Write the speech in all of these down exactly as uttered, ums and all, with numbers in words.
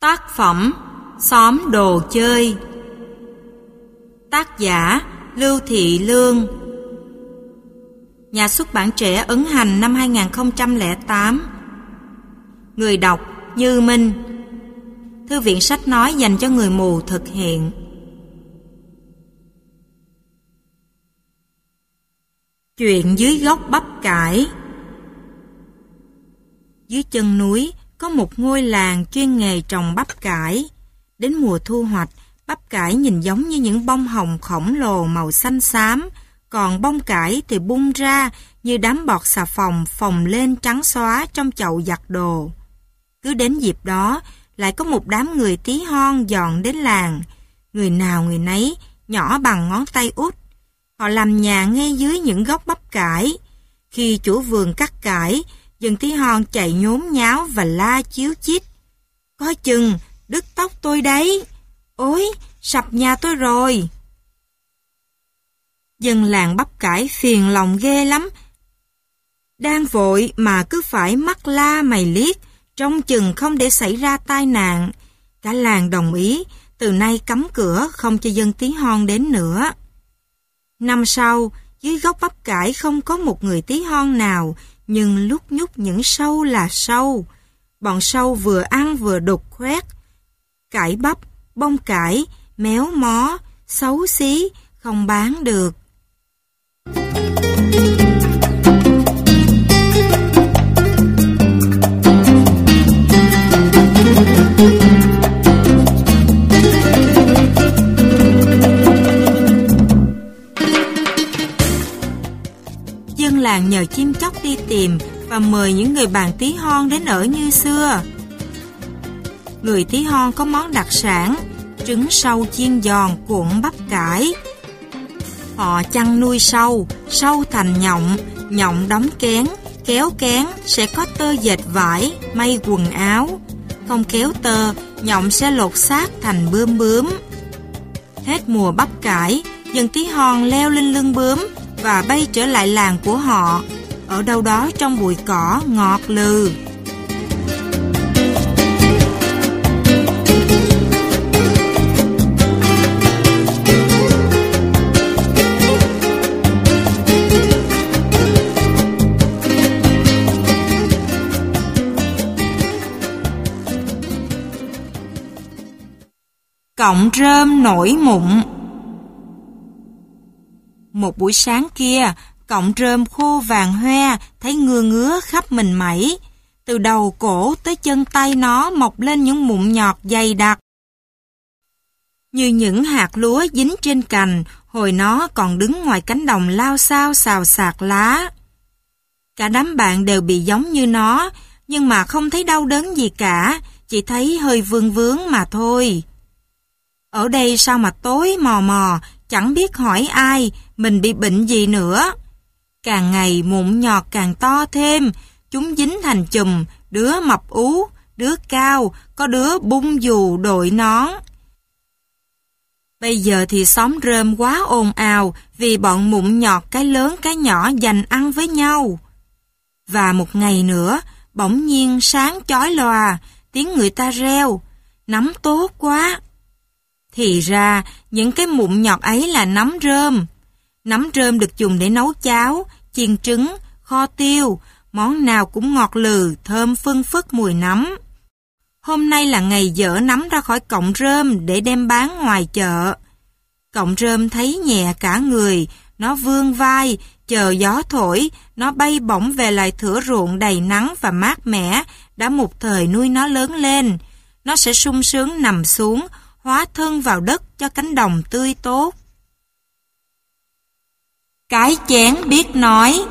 Tác phẩm Xóm đồ chơi. Tác giả Lưu Thị Lương. Nhà xuất bản Trẻ ấn hành năm hai nghìn không trăm lẻ tám. Người đọc Như Minh. Thư viện sách nói dành cho người mù thực hiện. Chuyện dưới gốc bắp cải. Dưới chân núi có một ngôi làng chuyên nghề trồng bắp cải. Đến mùa thu hoạch, bắp cải nhìn giống như những bông hồng khổng lồ màu xanh xám, còn bông cải thì bung ra như đám bọt xà phòng phồng lên trắng xóa trong chậu giặt đồ. Cứ đến dịp đó, lại có một đám người tí hon dọn đến làng. Người nào người nấy, nhỏ bằng ngón tay út. Họ làm nhà ngay dưới những gốc bắp cải. Khi chủ vườn cắt cải, dân tí hon chạy nhốn nháo và la chíu chít. Coi chừng, đứt tóc tôi đấy. Ôi, sập nhà tôi rồi. Dân làng bắp cải phiền lòng ghê lắm. Đang vội mà cứ phải mắt la mày liếc, trông chừng không để xảy ra tai nạn. Cả làng đồng ý, từ nay cấm cửa không cho dân tí hon đến nữa. Năm sau, dưới gốc bắp cải không có một người tí hon nào, nhưng lúc nhúc những sâu là sâu. Bọn sâu vừa ăn vừa đục khoét. Cải bắp, bông cải, méo mó, xấu xí, không bán được. Dân làng nhờ chim chóc đi tìm và mời những người bạn tí hon đến ở như xưa. Người tí hon có món đặc sản, trứng sâu chiên giòn cuộn bắp cải. Họ chăn nuôi sâu, sâu thành nhộng, nhộng đóng kén, kéo kén sẽ có tơ dệt vải, may quần áo. Không kéo tơ, nhộng sẽ lột xác thành bướm bướm. Hết mùa bắp cải, dân tí hon leo lên lưng bướm và bay trở lại làng của họ, ở đâu đó trong bụi cỏ ngọt lừ. Cọng rơm nổi mụn. Một buổi sáng kia, cọng rơm khô vàng hoe thấy ngưa ngứa khắp mình mẩy. Từ đầu cổ tới chân tay nó mọc lên những mụn nhọt dày đặc, như những hạt lúa dính trên cành, hồi nó còn đứng ngoài cánh đồng lao xao xào xạc lá. Cả đám bạn đều bị giống như nó, nhưng mà không thấy đau đớn gì cả, chỉ thấy hơi vương vướng mà thôi. Ở đây sao mà tối mò mò, chẳng biết hỏi ai, mình bị bệnh gì nữa. Càng ngày mụn nhọt càng to thêm, chúng dính thành chùm, đứa mập ú, đứa cao, có đứa bung dù đội nón. Bây giờ thì xóm rơm quá ồn ào vì bọn mụn nhọt cái lớn cái nhỏ giành ăn với nhau. Và một ngày nữa, bỗng nhiên sáng chói lòa, tiếng người ta reo, nấm tốt quá. Thì ra, những cái mụn nhọt ấy là nấm rơm. Nấm rơm được dùng để nấu cháo, chiên trứng, kho tiêu, món nào cũng ngọt lừ, thơm phưng phức mùi nấm. Hôm nay là ngày dỡ nấm ra khỏi cọng rơm để đem bán ngoài chợ. Cọng rơm thấy nhẹ cả người, nó vươn vai, chờ gió thổi, nó bay bổng về lại thửa ruộng đầy nắng và mát mẻ, đã một thời nuôi nó lớn lên. Nó sẽ sung sướng nằm xuống, hóa thân vào đất cho cánh đồng tươi tốt. Cái chén biết nói.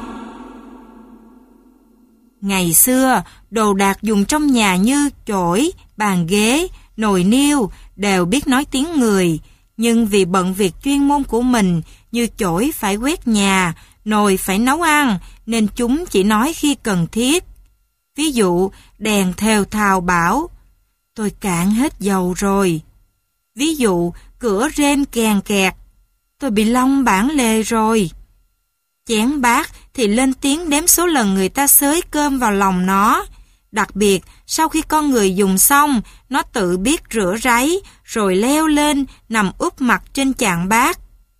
Ngày xưa, đồ đạc dùng trong nhà như chổi, bàn ghế, nồi niêu đều biết nói tiếng người, nhưng vì bận việc chuyên môn của mình như chổi phải quét nhà, nồi phải nấu ăn, nên chúng chỉ nói khi cần thiết. Ví dụ, đèn thều thào bảo, tôi cạn hết dầu rồi. Ví dụ, cửa rên kèn kẹt, tôi bị long bản lề rồi. Chén bát thì lên tiếng đếm số lần người ta xới cơm vào lòng nó. Đặc biệt, sau khi con người dùng xong, nó tự biết rửa ráy, rồi leo lên, nằm úp mặt trên chạn bát.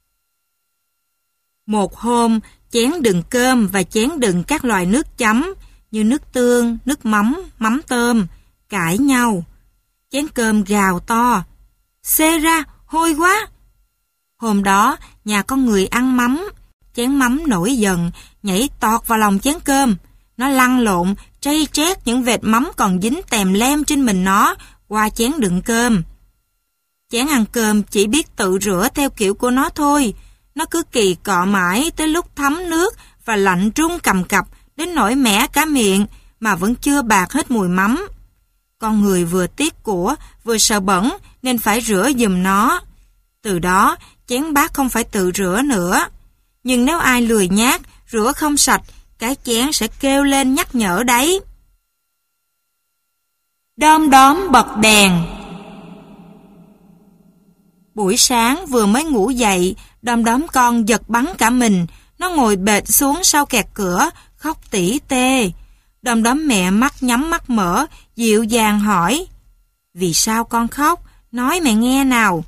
Một hôm, chén đựng cơm và chén đựng các loại nước chấm, như nước tương, nước mắm, mắm tôm, cãi nhau. Chén cơm gào to, xê ra, hôi quá. Hôm đó, nhà con người ăn mắm, chén mắm nổi giận, nhảy tọt vào lòng chén cơm. Nó lăn lộn, trây trét những vệt mắm còn dính tèm lem trên mình nó qua chén đựng cơm. Chén ăn cơm chỉ biết tự rửa theo kiểu của nó thôi. Nó cứ kỳ cọ mãi tới lúc thấm nước và lạnh run cầm cập đến nỗi mẻ cả miệng mà vẫn chưa bạc hết mùi mắm. Con người vừa tiếc của, vừa sợ bẩn nên phải rửa giùm nó. Từ đó, chén bát không phải tự rửa nữa. Nhưng nếu ai lười nhác, rửa không sạch, cái chén sẽ kêu lên nhắc nhở đấy. Đom đóm bật đèn. Buổi sáng vừa mới ngủ dậy, đom đóm con giật bắn cả mình. Nó ngồi bệt xuống sau kẹt cửa, khóc tỉ tê. Đom đóm mẹ mắt nhắm mắt mở, dịu dàng hỏi: vì sao con khóc? Nói mẹ nghe nào.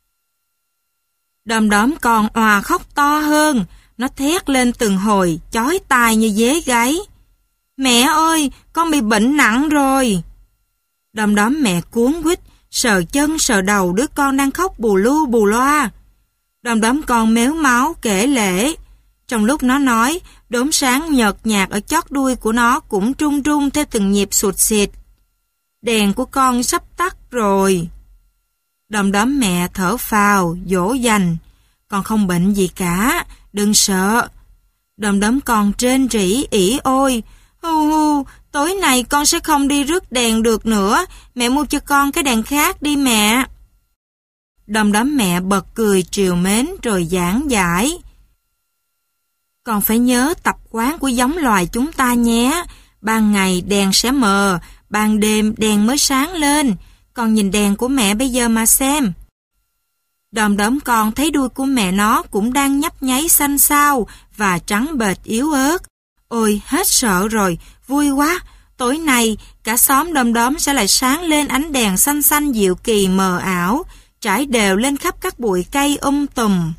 Đom đóm con òa khóc to hơn. Nó thét lên từng hồi, chói tai như dế gáy. Mẹ ơi, con bị bệnh nặng rồi. Đom đóm mẹ cuống quýt, sờ chân sờ đầu đứa con đang khóc bù lu bù loa. Đom đóm con mếu máu kể lể. Trong lúc nó nói, đốm sáng nhợt nhạt ở chót đuôi của nó cũng rung rung theo từng nhịp sụt xịt. Đèn của con sắp tắt rồi. Đom đóm mẹ thở phào, dỗ dành. Con không bệnh gì cả, đừng sợ. Đom đóm con rên rỉ ỉ ôi. Hu hu, tối nay con sẽ không đi rước đèn được nữa. Mẹ mua cho con cái đèn khác đi mẹ. Đom đóm mẹ bật cười trìu mến rồi giảng giải. Con phải nhớ tập quán của giống loài chúng ta nhé. Ban ngày đèn sẽ mờ, ban đêm đèn mới sáng lên. Con nhìn đèn của mẹ bây giờ mà xem. Đom đóm con thấy đuôi của mẹ nó cũng đang nhấp nháy xanh xao và trắng bệt yếu ớt. Ôi, hết sợ rồi, vui quá. Tối nay, cả xóm đom đóm sẽ lại sáng lên ánh đèn xanh xanh dịu kỳ mờ ảo, trải đều lên khắp các bụi cây um tùm.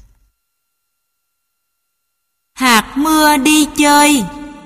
Hạt mưa đi chơi.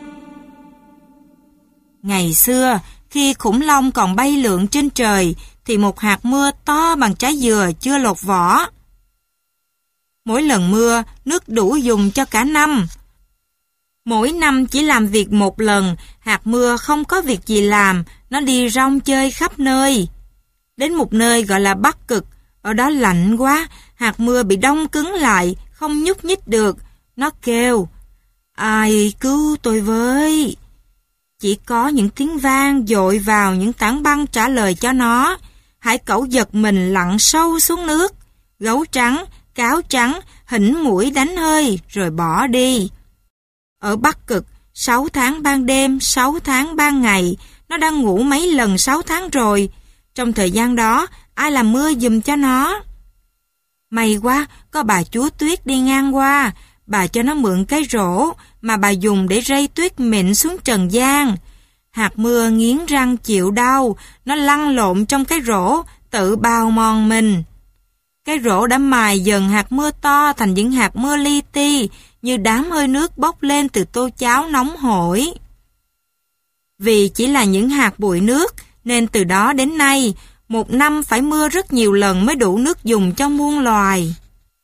Ngày xưa, khi khủng long còn bay lượn trên trời, thì một hạt mưa to bằng trái dừa chưa lột vỏ. Mỗi lần mưa, nước đủ dùng cho cả năm. Mỗi năm chỉ làm việc một lần, hạt mưa không có việc gì làm, nó đi rong chơi khắp nơi. Đến một nơi gọi là Bắc Cực, ở đó lạnh quá, hạt mưa bị đông cứng lại, không nhúc nhích được. Nó kêu, ai cứu tôi với. Chỉ có những tiếng vang dội vào những tảng băng trả lời cho nó. Hải cẩu giật mình lặn sâu xuống nước. Gấu trắng, cáo trắng, hỉnh mũi đánh hơi rồi bỏ đi. Ở Bắc Cực, sáu tháng ban đêm, sáu tháng ban ngày, nó đang ngủ mấy lần sáu tháng rồi. Trong thời gian đó, ai làm mưa giùm cho nó? May quá, có bà chúa Tuyết đi ngang qua. Bà cho nó mượn cái rổ mà bà dùng để rây tuyết mịn xuống trần gian. Hạt mưa nghiến răng chịu đau, nó lăn lộn trong cái rổ, tự bào mòn mình. Cái rổ đã mài dần hạt mưa to thành những hạt mưa li ti, như đám hơi nước bốc lên từ tô cháo nóng hổi. Vì chỉ là những hạt bụi nước, nên từ đó đến nay, một năm phải mưa rất nhiều lần mới đủ nước dùng cho muôn loài.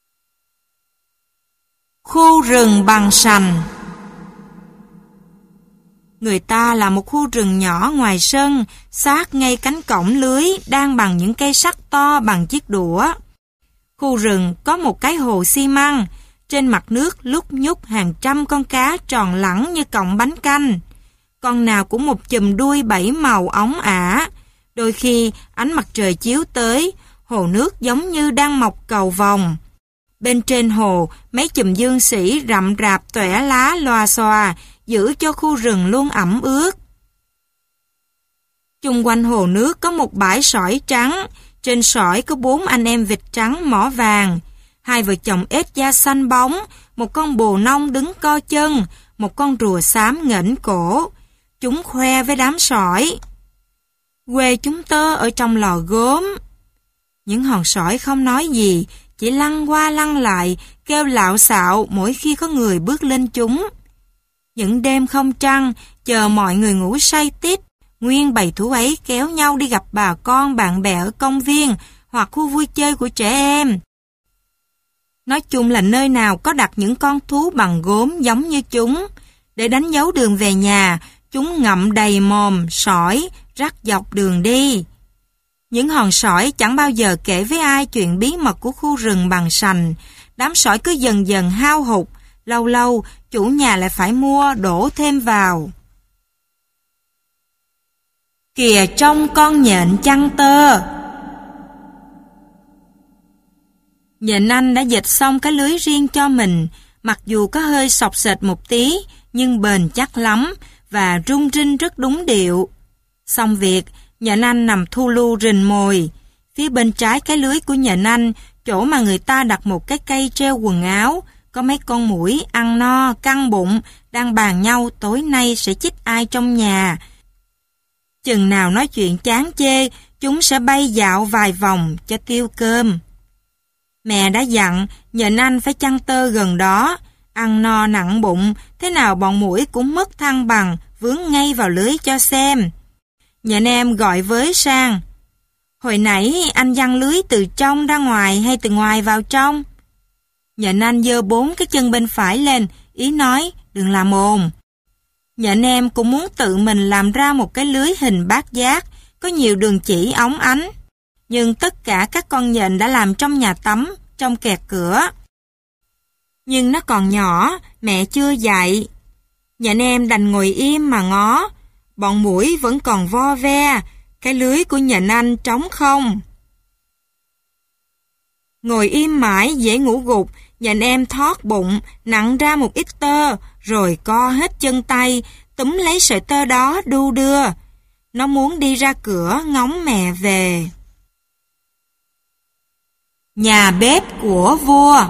Khu rừng bằng sành. Người ta là một khu rừng nhỏ ngoài sân, sát ngay cánh cổng lưới đang bằng những cây sắt to bằng chiếc đũa. Khu rừng có một cái hồ xi măng, trên mặt nước lúc nhúc hàng trăm con cá tròn lẳng như cọng bánh canh. Con nào cũng một chùm đuôi bảy màu óng ả. Đôi khi ánh mặt trời chiếu tới, hồ nước giống như đang mọc cầu vồng. Bên trên hồ, mấy chùm dương sỉ rậm rạp tỏa lá loà xòa, giữ cho khu rừng luôn ẩm ướt. Chung quanh hồ nước có một bãi sỏi trắng, trên sỏi có bốn anh em vịt trắng mỏ vàng, hai vợ chồng ếch da xanh bóng, một con bồ nông đứng co chân, một con rùa xám nghển cổ. Chúng khoe với đám sỏi: quê chúng tơ ở trong lò gốm. Những hòn sỏi không nói gì, chỉ lăn qua lăn lại, kêu lạo xạo mỗi khi có người bước lên chúng. Những đêm không trăng, chờ mọi người ngủ say tít, nguyên bầy thú ấy kéo nhau đi gặp bà con bạn bè ở công viên hoặc khu vui chơi của trẻ em. Nói chung là nơi nào có đặt những con thú bằng gốm giống như chúng, để đánh dấu đường về nhà, chúng ngậm đầy mồm, sỏi, rắc dọc đường đi. Những hòn sỏi chẳng bao giờ kể với ai chuyện bí mật của khu rừng bằng sành. Đám sỏi cứ dần dần hao hụt, lâu lâu chủ nhà lại phải mua đổ thêm vào. Kìa trông con nhện chăn tơ. Nhện Anh đã dệt xong cái lưới riêng cho mình, mặc dù có hơi sọc sệt một tí, nhưng bền chắc lắm và rung rinh rất đúng điệu. Xong việc, nhện Anh nằm thu lu rình mồi. Phía bên trái cái lưới của nhện Anh, chỗ mà người ta đặt một cái cây treo quần áo, có mấy con muỗi ăn no, căng bụng, đang bàn nhau tối nay sẽ chích ai trong nhà. Chừng nào nói chuyện chán chê, chúng sẽ bay dạo vài vòng cho tiêu cơm. Mẹ đã dặn nhện Anh phải chăn tơ gần đó, ăn no nặng bụng, thế nào bọn muỗi cũng mất thăng bằng, vướng ngay vào lưới cho xem. Nhện em gọi với sang: hồi nãy anh giăng lưới từ trong ra ngoài hay từ ngoài vào trong? Nhện Anh giơ bốn cái chân bên phải lên, ý nói đừng làm ồn. Nhện em cũng muốn tự mình làm ra một cái lưới hình bát giác, có nhiều đường chỉ óng ánh. Nhưng tất cả các con nhện đã làm trong nhà tắm, trong kẹt cửa. Nhưng nó còn nhỏ, mẹ chưa dạy. Nhện em đành ngồi im mà ngó. Bọn muỗi vẫn còn vo ve, cái lưới của nhện Anh trống không. Ngồi im mãi dễ ngủ gục, nhện em thót bụng, nặng ra một ít tơ, rồi co hết chân tay, túm lấy sợi tơ đó đu đưa. Nó muốn đi ra cửa ngóng mẹ về. Nhà bếp của vua.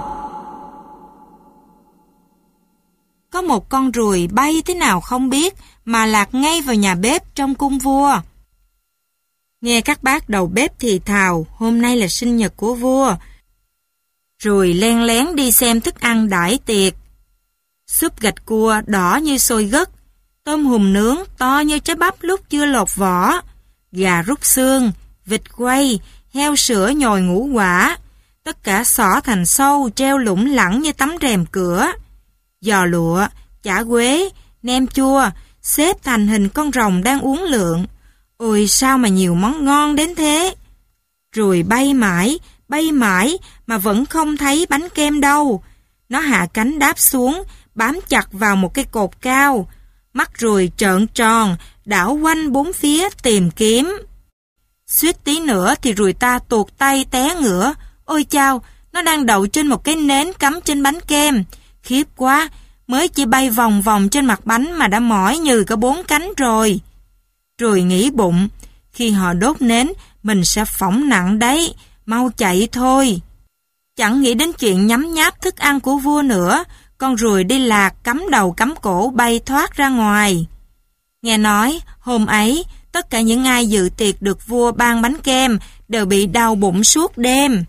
Có một con ruồi bay thế nào không biết mà lạc ngay vào nhà bếp trong cung vua. Nghe các bác đầu bếp thì thào hôm nay là sinh nhật của vua. Ruồi len lén đi xem thức ăn đãi tiệc. Súp gạch cua đỏ như xôi gấc, tôm hùm nướng to như trái bắp lúc chưa lột vỏ, gà rút xương, vịt quay, heo sữa nhồi ngũ quả, tất cả xỏ thành sâu treo lủng lẳng như tấm rèm cửa. Giò lụa, chả quế, nem chua, xếp thành hình con rồng đang uốn lượn. Ôi sao mà nhiều món ngon đến thế! Ruồi bay mãi, bay mãi mà vẫn không thấy bánh kem đâu. Nó hạ cánh đáp xuống, bám chặt vào một cái cột cao. Mắt ruồi trợn tròn, đảo quanh bốn phía tìm kiếm. Suýt tí nữa thì ruồi ta tuột tay té ngửa. Ôi chao, nó đang đậu trên một cái nến cắm trên bánh kem. Khiếp quá, mới chỉ bay vòng vòng trên mặt bánh mà đã mỏi nhừ cả bốn cánh rồi. Ruồi nghĩ bụng, khi họ đốt nến, mình sẽ phỏng nặng đấy, mau chạy thôi. Chẳng nghĩ đến chuyện nhấm nháp thức ăn của vua nữa, con ruồi đi lạc cắm đầu cắm cổ bay thoát ra ngoài. Nghe nói, hôm ấy, tất cả những ai dự tiệc được vua ban bánh kem đều bị đau bụng suốt đêm.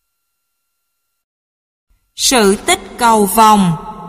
Sự tích cầu vồng.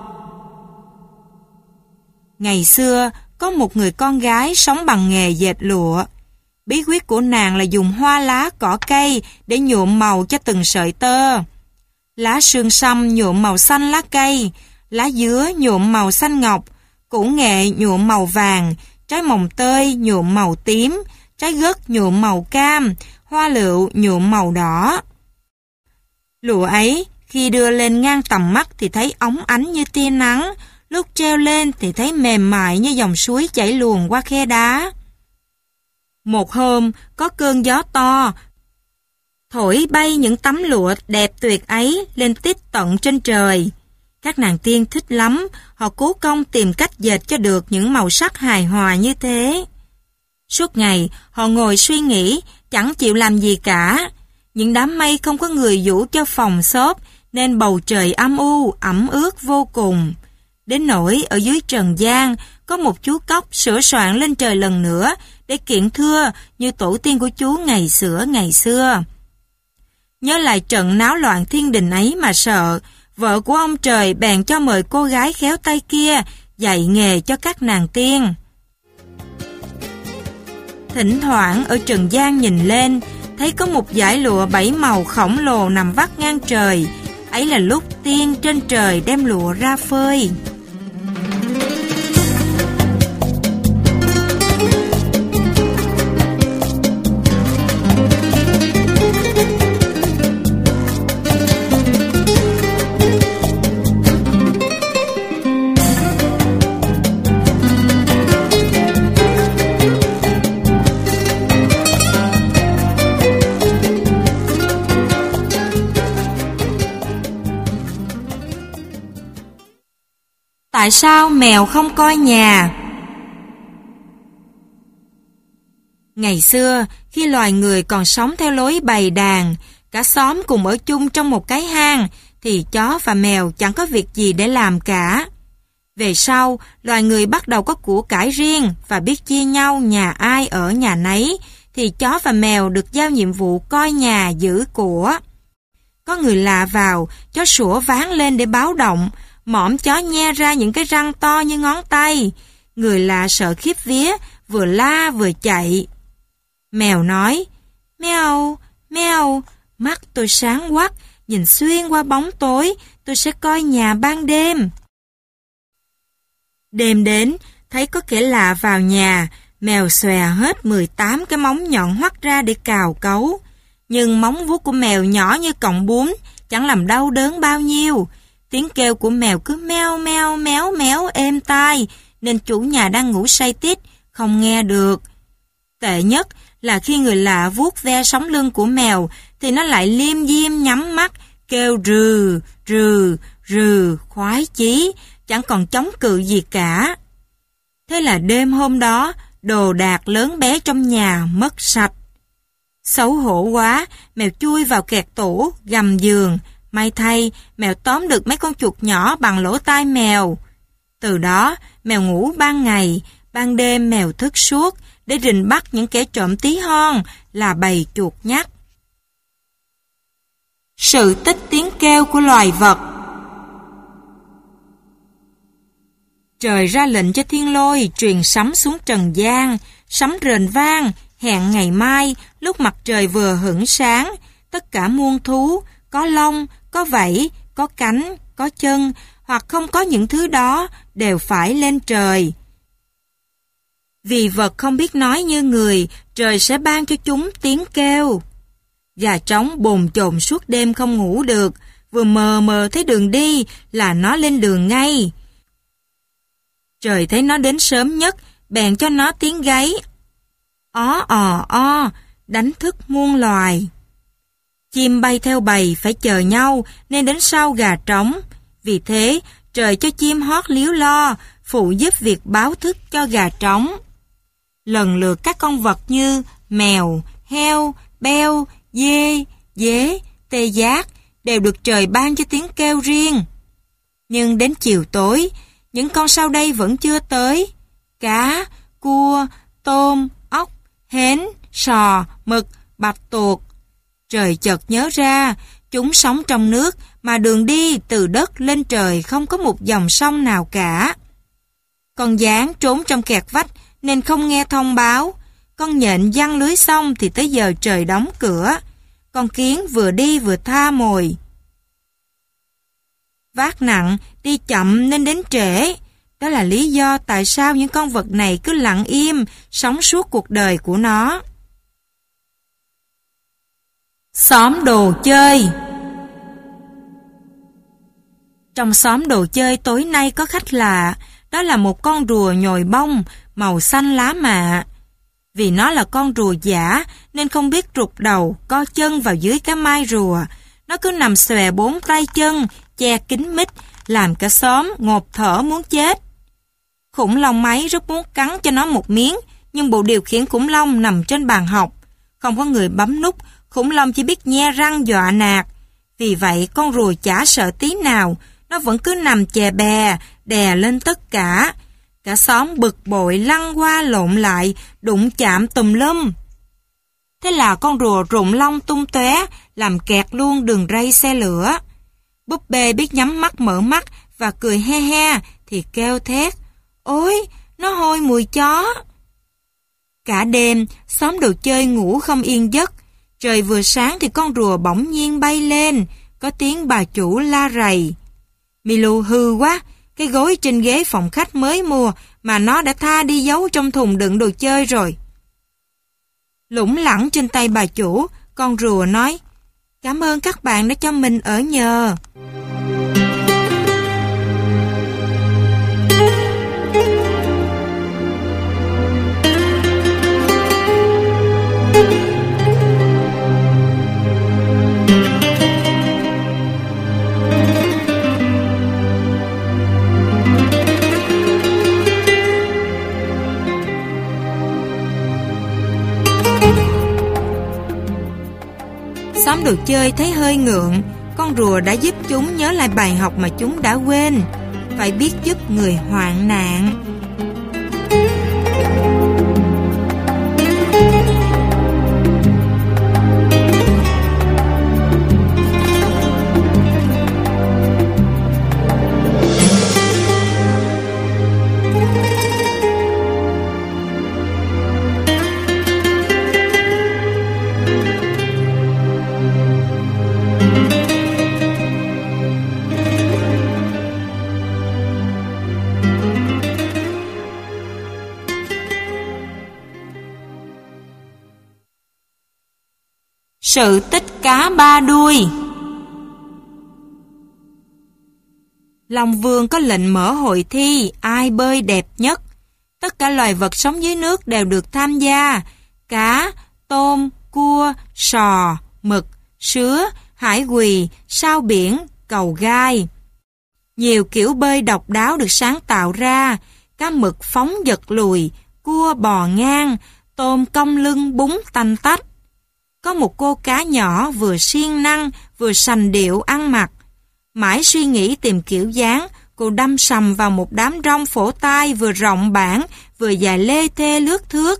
Ngày xưa, có một người con gái sống bằng nghề dệt lụa. Bí quyết của nàng là dùng hoa lá cỏ cây để nhuộm màu cho từng sợi tơ. Lá sương sâm nhuộm màu xanh lá cây, lá dứa nhuộm màu xanh ngọc, củ nghệ nhuộm màu vàng, trái mồng tơi nhuộm màu tím, trái gấc nhuộm màu cam, hoa lựu nhuộm màu đỏ. Lụa ấy, khi đưa lên ngang tầm mắt thì thấy óng ánh như tia nắng, lúc treo lên thì thấy mềm mại như dòng suối chảy luồn qua khe đá. Một hôm, có cơn gió to, thổi bay những tấm lụa đẹp tuyệt ấy lên tít tận trên trời. Các nàng tiên thích lắm, họ cố công tìm cách dệt cho được những màu sắc hài hòa như thế. Suốt ngày, họ ngồi suy nghĩ, chẳng chịu làm gì cả. Những đám mây không có người vũ cho phòng xốp, nên bầu trời âm u, ẩm ướt vô cùng. Đến nỗi ở dưới trần gian có một chú cóc sửa soạn lên trời lần nữa để kiện thưa như tổ tiên của chú ngày xưa ngày xưa. Nhớ lại trận náo loạn thiên đình ấy mà sợ, vợ của ông trời bèn cho mời cô gái khéo tay kia dạy nghề cho các nàng tiên. Thỉnh thoảng ở trần gian nhìn lên, thấy có một dải lụa bảy màu khổng lồ nằm vắt ngang trời. Ấy là lúc tiên trên trời đem lụa ra phơi. Tại sao mèo không coi nhà? Ngày xưa, khi loài người còn sống theo lối bầy đàn, cả xóm cùng ở chung trong một cái hang, thì chó và mèo chẳng có việc gì để làm cả. Về sau, loài người bắt đầu có của cải riêng và biết chia nhau nhà ai ở nhà nấy, thì chó và mèo được giao nhiệm vụ coi nhà giữ của. Có người lạ vào, chó sủa váng lên để báo động, mõm chó nhe ra những cái răng to như ngón tay. Người lạ sợ khiếp vía, vừa la vừa chạy. Mèo nói, meo, meo, mắt tôi sáng quắc, nhìn xuyên qua bóng tối, tôi sẽ coi nhà ban đêm. Đêm đến, thấy có kẻ lạ vào nhà, mèo xòe hết mười tám cái móng nhọn hoắt ra để cào cấu. Nhưng móng vuốt của mèo nhỏ như cọng bún, chẳng làm đau đớn bao nhiêu. Tiếng kêu của mèo cứ meo meo méo méo êm tai, nên chủ nhà đang ngủ say tít, không nghe được. Tệ nhất là khi người lạ vuốt ve sống lưng của mèo, thì nó lại liêm diêm nhắm mắt, kêu rừ, rừ, rừ, khoái chí, chẳng còn chống cự gì cả. Thế là đêm hôm đó, đồ đạc lớn bé trong nhà mất sạch. Xấu hổ quá, mèo chui vào kẹt tủ, gầm giường. May thay, mèo tóm được mấy con chuột nhỏ bằng lỗ tai mèo. Từ đó, mèo ngủ ban ngày, ban đêm mèo thức suốt để rình bắt những kẻ trộm tí hon là bầy chuột nhắt. Sự tích tiếng kêu của loài vật. Trời ra lệnh cho thiên lôi truyền sấm xuống trần gian, sấm rền vang, hẹn ngày mai, lúc mặt trời vừa hửng sáng, tất cả muôn thú, có lông, có vảy, có cánh, có chân, hoặc không có những thứ đó, đều phải lên trời. Vì vật không biết nói như người, trời sẽ ban cho chúng tiếng kêu. Gà trống bồn chồn suốt đêm không ngủ được, vừa mờ mờ thấy đường đi là nó lên đường ngay. Trời thấy nó đến sớm nhất, bèn cho nó tiếng gáy. Ó ò o, đánh thức muôn loài. Chim bay theo bầy phải chờ nhau nên đến sau gà trống. Vì thế, trời cho chim hót líu lo, phụ giúp việc báo thức cho gà trống. Lần lượt các con vật như mèo, heo, beo, dê, dế, tê giác đều được trời ban cho tiếng kêu riêng. Nhưng đến chiều tối, những con sau đây vẫn chưa tới. Cá, cua, tôm, ốc, hến, sò, mực, bạch tuộc. Trời chợt nhớ ra, chúng sống trong nước mà đường đi từ đất lên trời không có một dòng sông nào cả. Con gián trốn trong kẹt vách nên không nghe thông báo. Con nhện giăng lưới xong thì tới giờ trời đóng cửa. Con kiến vừa đi vừa tha mồi. Vác nặng, đi chậm nên đến trễ. Đó là lý do tại sao những con vật này cứ lặng im, sống suốt cuộc đời của nó. Xóm đồ chơi. Trong xóm đồ chơi tối nay có khách lạ, đó là một con rùa nhồi bông, màu xanh lá mạ. Vì nó là con rùa giả nên không biết rụt đầu, co chân vào dưới cái mai rùa. Nó cứ nằm xòe bốn tay chân, che kín mít, làm cả xóm ngộp thở muốn chết. Khủng long máy rất muốn cắn cho nó một miếng, nhưng bộ điều khiển khủng long nằm trên bàn học. Không có người bấm nút, khủng long chỉ biết nhe răng dọa nạt. Vì vậy con rùa chả sợ tí nào, nó vẫn cứ nằm chè bè, đè lên tất cả. Cả xóm bực bội lăn qua lộn lại, đụng chạm tùm lum. Thế là con rùa rụng lông tung tóe, làm kẹt luôn đường ray xe lửa. Búp bê biết nhắm mắt mở mắt và cười he he thì kêu thét: "Ôi, nó hôi mùi chó." Cả đêm, xóm đồ chơi ngủ không yên giấc. Trời vừa sáng thì con rùa bỗng nhiên bay lên, có tiếng bà chủ la rầy: "Milu hư quá, cái gối trên ghế phòng khách mới mua mà nó đã tha đi giấu trong thùng đựng đồ chơi rồi." Lủng lẳng trên tay bà chủ, con rùa nói: "Cảm ơn các bạn đã cho mình ở nhờ." Xóm đồ chơi thấy hơi ngượng, con rùa đã giúp chúng nhớ lại bài học mà chúng đã quên, phải biết giúp người hoạn nạn. Sự tích cá ba đuôi. Long Vương có lệnh mở hội thi ai bơi đẹp nhất. Tất cả loài vật sống dưới nước đều được tham gia: cá, tôm, cua, sò, mực, sứa, hải quỳ, sao biển, cầu gai. Nhiều kiểu bơi độc đáo được sáng tạo ra: cá mực phóng giật lùi, cua bò ngang, tôm cong lưng búng tanh tách. Có một cô cá nhỏ vừa siêng năng vừa sành điệu ăn mặc. Mãi suy nghĩ tìm kiểu dáng, cô đâm sầm vào một đám rong phổ tai vừa rộng bản vừa dài lê thê lướt thướt.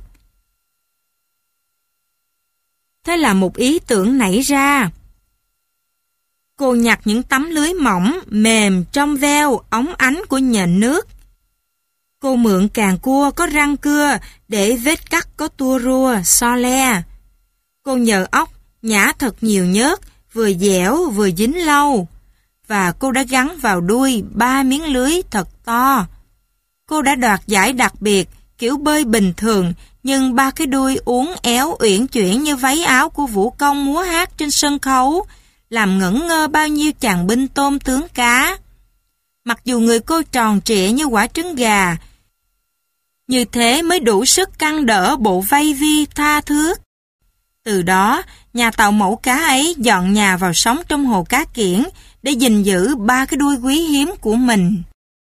Thế là một ý tưởng nảy ra. Cô nhặt những tấm lưới mỏng, mềm, trong veo, óng ánh của nhện nước. Cô mượn càng cua có răng cưa để vết cắt có tua rua, so le. Cô nhờ ốc nhả thật nhiều nhớt, vừa dẻo vừa dính lâu. Và cô đã gắn vào đuôi ba miếng lưới thật to. Cô đã đoạt giải đặc biệt, kiểu bơi bình thường, nhưng ba cái đuôi uốn éo uyển chuyển như váy áo của vũ công múa hát trên sân khấu, làm ngẩn ngơ bao nhiêu chàng binh tôm tướng cá. Mặc dù người cô tròn trịa như quả trứng gà, như thế mới đủ sức căng đỡ bộ vây vi tha thước. Từ đó, nhà tạo mẫu cá ấy dọn nhà vào sống trong hồ cá kiển để gìn giữ ba cái đuôi quý hiếm của mình.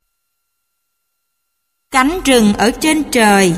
Cánh rừng ở trên trời.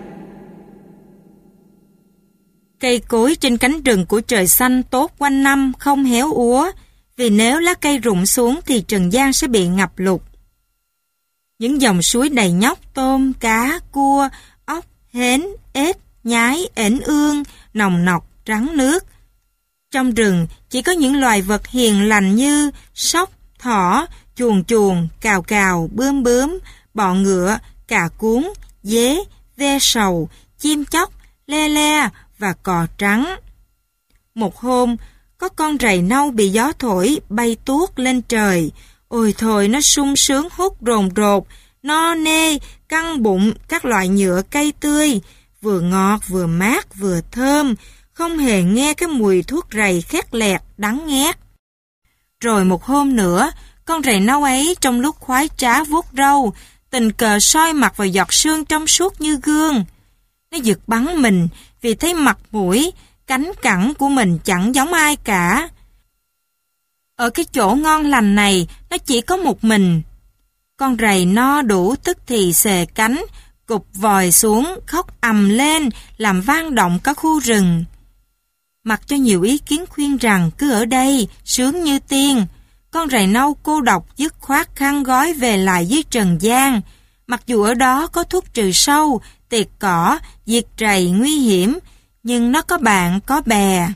Cây cối trên cánh rừng của trời xanh tốt quanh năm không héo úa, vì nếu lá cây rụng xuống thì trần gian sẽ bị ngập lụt. Những dòng suối đầy nhóc tôm, cá, cua, ốc, hến, ếch, nhái, ểnh ương, nòng nọc, trắng nước. Trong rừng chỉ có những loài vật hiền lành như sóc, thỏ, chuồn chuồn, cào cào, bướm bướm, bọ ngựa, cà cuống, dế, ve sầu, chim chóc, le le và cò trắng. Một hôm, có con rầy nâu bị gió thổi bay tuốt lên trời. Ôi thôi, nó sung sướng hút rồn rột, no nê, căng bụng các loại nhựa cây tươi, vừa ngọt vừa mát vừa thơm, không hề nghe cái mùi thuốc rầy khét lẹt đắng nghét. Rồi một hôm nữa, con rầy nâu ấy trong lúc khoái trá vuốt râu, tình cờ soi mặt vào giọt sương trong suốt như gương. Nó giật bắn mình vì thấy mặt mũi, cánh cẳng của mình chẳng giống ai cả. Ở cái chỗ ngon lành này, nó chỉ có một mình. Con rầy no đủ tức thì xề cánh, cụp vòi xuống, khóc ầm lên, làm vang động cả khu rừng. Mặc cho nhiều ý kiến khuyên rằng cứ ở đây, sướng như tiên, con rầy nâu cô độc dứt khoát khăn gói về lại dưới trần gian. Mặc dù ở đó có thuốc trừ sâu, tiệt cỏ, diệt rầy nguy hiểm, nhưng nó có bạn có bè.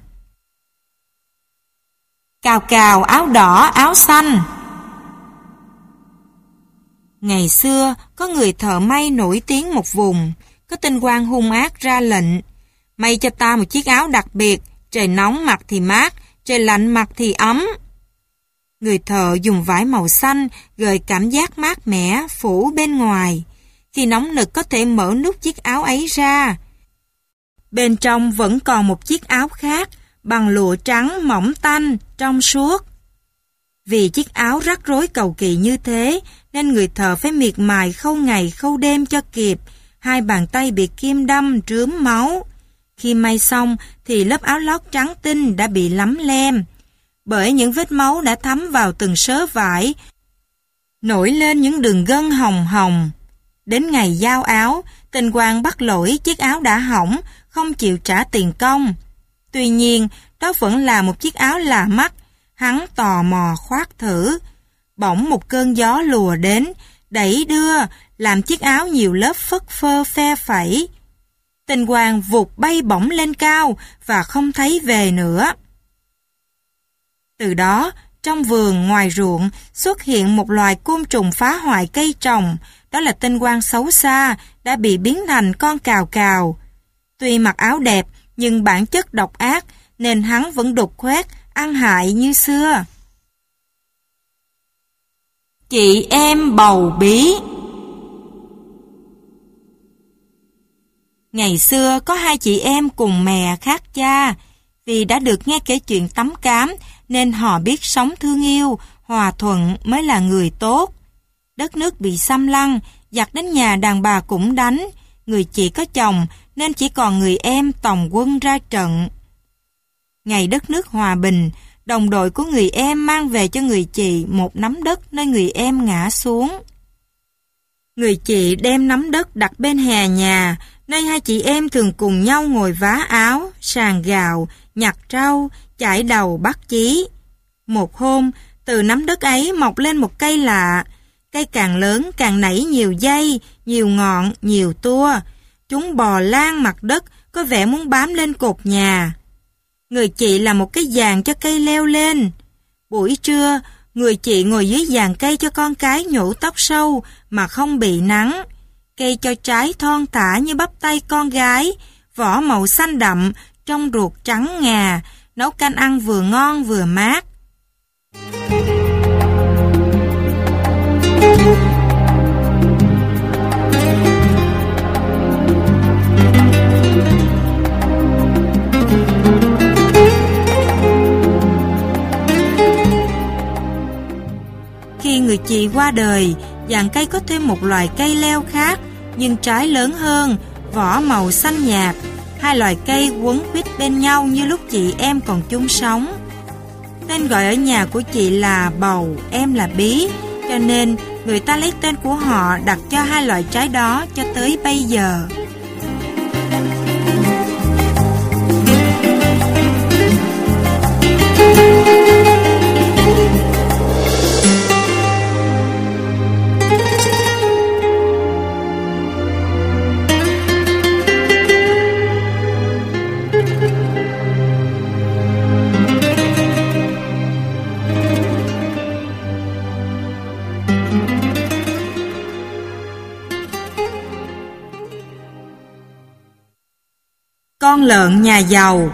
Cào cào áo đỏ áo xanh. Ngày xưa, có người thợ may nổi tiếng một vùng, có tên quan hung ác ra lệnh: may cho ta một chiếc áo đặc biệt, trời nóng mặc thì mát, trời lạnh mặc thì ấm. Người thợ dùng vải màu xanh gợi cảm giác mát mẻ phủ bên ngoài. Khi nóng nực có thể mở nút chiếc áo ấy ra. Bên trong vẫn còn một chiếc áo khác bằng lụa trắng mỏng tanh, trong suốt. Vì chiếc áo rắc rối cầu kỳ như thế nên người thợ phải miệt mài khâu ngày khâu đêm cho kịp. Hai bàn tay bị kim đâm rướm máu. Khi may xong thì lớp áo lót trắng tinh đã bị lấm lem. Bởi những vết máu đã thấm vào từng sớ vải, nổi lên những đường gân hồng hồng. Đến ngày giao áo, tên quan bắt lỗi chiếc áo đã hỏng, không chịu trả tiền công. Tuy nhiên, đó vẫn là một chiếc áo lạ mắt. Hắn tò mò khoác thử. Bỗng một cơn gió lùa đến, đẩy đưa, làm chiếc áo nhiều lớp phất phơ phe phẩy. Tên quan vụt bay bổng lên cao và không thấy về nữa. Từ đó, trong vườn ngoài ruộng xuất hiện một loài côn trùng phá hoại cây trồng, đó là tên quan xấu xa đã bị biến thành con cào cào. Tuy mặc áo đẹp nhưng bản chất độc ác nên hắn vẫn đục khoét, ăn hại như xưa. Chị em bầu bí. Ngày xưa có hai chị em cùng mẹ khác cha, vì đã được nghe kể chuyện tắm cám nên họ biết sống thương yêu, hòa thuận mới là người tốt. Đất nước bị xâm lăng, giặc đến nhà đàn bà cũng đánh, người chị có chồng nên chỉ còn người em tòng quân ra trận. Ngày đất nước hòa bình, đồng đội của người em mang về cho người chị một nắm đất nơi người em ngã xuống. Người chị đem nắm đất đặt bên hè nhà, nơi hai chị em thường cùng nhau ngồi vá áo, sàng gạo, nhặt rau, chải đầu bắt chí. Một hôm, từ nắm đất ấy mọc lên một cây lạ. Cây càng lớn càng nảy nhiều dây, nhiều ngọn, nhiều tua. Chúng bò lan mặt đất, có vẻ muốn bám lên cột nhà. Người chị làm một cái giàn cho cây leo lên. Buổi trưa, người chị ngồi dưới giàn cây cho con cái nhổ tóc sâu mà không bị nắng. Cây cho trái thon thả như bắp tay con gái, vỏ màu xanh đậm, trong ruột trắng ngà, nấu canh ăn vừa ngon vừa mát. Khi người chị qua đời, giàn cây có thêm một loài cây leo khác, nhưng trái lớn hơn, vỏ màu xanh nhạt. Hai loài cây quấn quýt bên nhau như lúc chị em còn chung sống. Tên gọi ở nhà của chị là bầu, em là bí, cho nên người ta lấy tên của họ đặt cho hai loại trái đó cho tới bây giờ. Con lợn nhà giàu.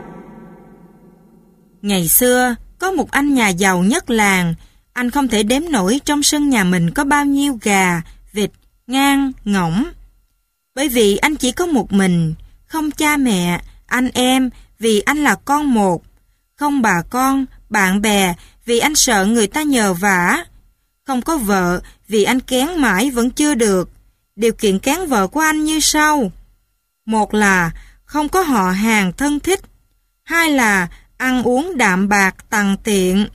Ngày xưa, có một anh nhà giàu nhất làng. Anh không thể đếm nổi trong sân nhà mình có bao nhiêu gà, vịt, ngan, ngỗng. Bởi vì anh chỉ có một mình, không cha mẹ, anh em, vì anh là con một. Không bà con, bạn bè, vì anh sợ người ta nhờ vả. Không có vợ, vì anh kén mãi vẫn chưa được. Điều kiện kén vợ của anh như sau. Một là không có họ hàng thân thích. Hai là ăn uống đạm bạc tằn tiện.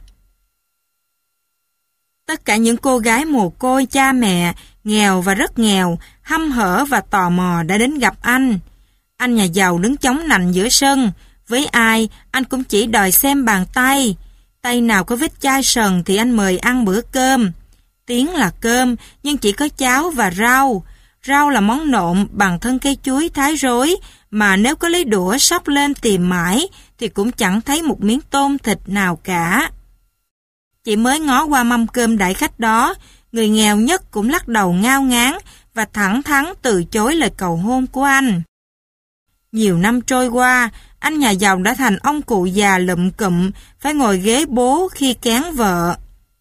Tất cả những cô gái mồ côi cha mẹ, nghèo và rất nghèo, hăm hở và tò mò đã đến gặp anh. Anh nhà giàu đứng chống nạnh giữa sân. Với ai, anh cũng chỉ đòi xem bàn tay. Tay nào có vết chai sần thì anh mời ăn bữa cơm. Tiếng là cơm, nhưng chỉ có cháo và rau. Rau là món nộm bằng thân cây chuối thái rối, mà nếu có lấy đũa xóc lên tìm mãi, thì cũng chẳng thấy một miếng tôm thịt nào cả. Chỉ mới ngó qua mâm cơm đãi khách đó, người nghèo nhất cũng lắc đầu ngao ngán và thẳng thắn từ chối lời cầu hôn của anh. Nhiều năm trôi qua, anh nhà giàu đã thành ông cụ già lụm cụm, phải ngồi ghế bố khi kén vợ.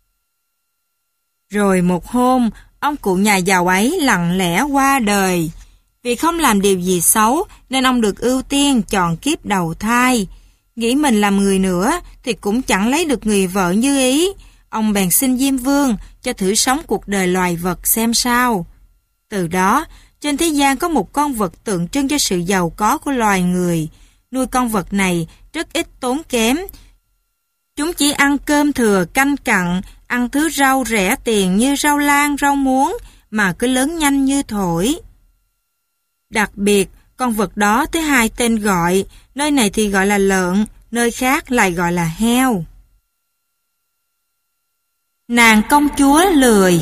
Rồi một hôm, ông cụ nhà giàu ấy lặng lẽ qua đời. Vì không làm điều gì xấu, nên ông được ưu tiên chọn kiếp đầu thai. Nghĩ mình làm người nữa, thì cũng chẳng lấy được người vợ như ý. Ông bèn xin Diêm Vương cho thử sống cuộc đời loài vật xem sao. Từ đó, trên thế gian có một con vật tượng trưng cho sự giàu có của loài người. Nuôi con vật này rất ít tốn kém. Chúng chỉ ăn cơm thừa canh cặn, ăn thứ rau rẻ tiền như rau lang, rau muống, mà cứ lớn nhanh như thổi. Đặc biệt, con vật đó tới hai tên gọi, nơi này thì gọi là lợn, nơi khác lại gọi là heo. Nàng công chúa lười.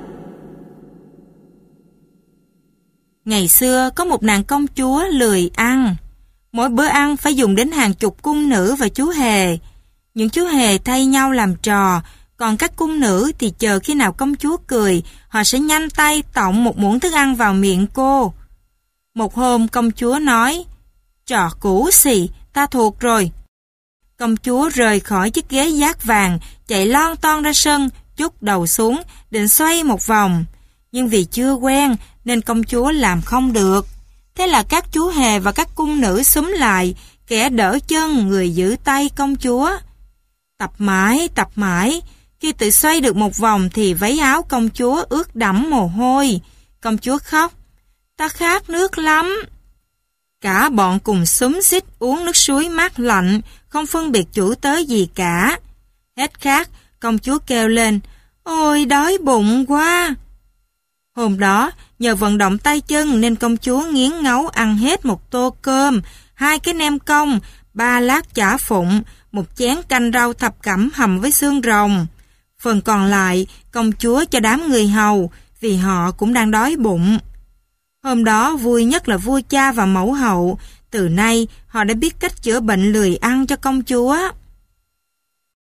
Ngày xưa có một nàng công chúa lười ăn. Mỗi bữa ăn phải dùng đến hàng chục cung nữ và chú hề. Những chú hề thay nhau làm trò, còn các cung nữ thì chờ khi nào công chúa cười, họ sẽ nhanh tay tọng một muỗng thức ăn vào miệng cô. Một hôm công chúa nói, trò cũ xì, ta thuộc rồi. Công chúa rời khỏi chiếc ghế dát vàng, chạy lon ton ra sân, chúc đầu xuống, định xoay một vòng. Nhưng vì chưa quen nên công chúa làm không được. Thế là các chú hề và các cung nữ xúm lại, kẻ đỡ chân, người giữ tay công chúa. Tập mãi, tập mãi, khi tự xoay được một vòng thì váy áo công chúa ướt đẫm mồ hôi. Công chúa khóc, ta khát nước lắm. Cả bọn cùng xúm xít uống nước suối mát lạnh, không phân biệt chủ tớ gì cả. Hết khát, công chúa kêu lên, ôi đói bụng quá. Hôm đó, nhờ vận động tay chân nên công chúa nghiến ngấu ăn hết một tô cơm, hai cái nem cong, ba lát chả phụng, một chén canh rau thập cẩm hầm với xương rồng. Phần còn lại, công chúa cho đám người hầu, vì họ cũng đang đói bụng. Hôm đó vui nhất là vua cha và mẫu hậu, từ nay họ đã biết cách chữa bệnh lười ăn cho công chúa.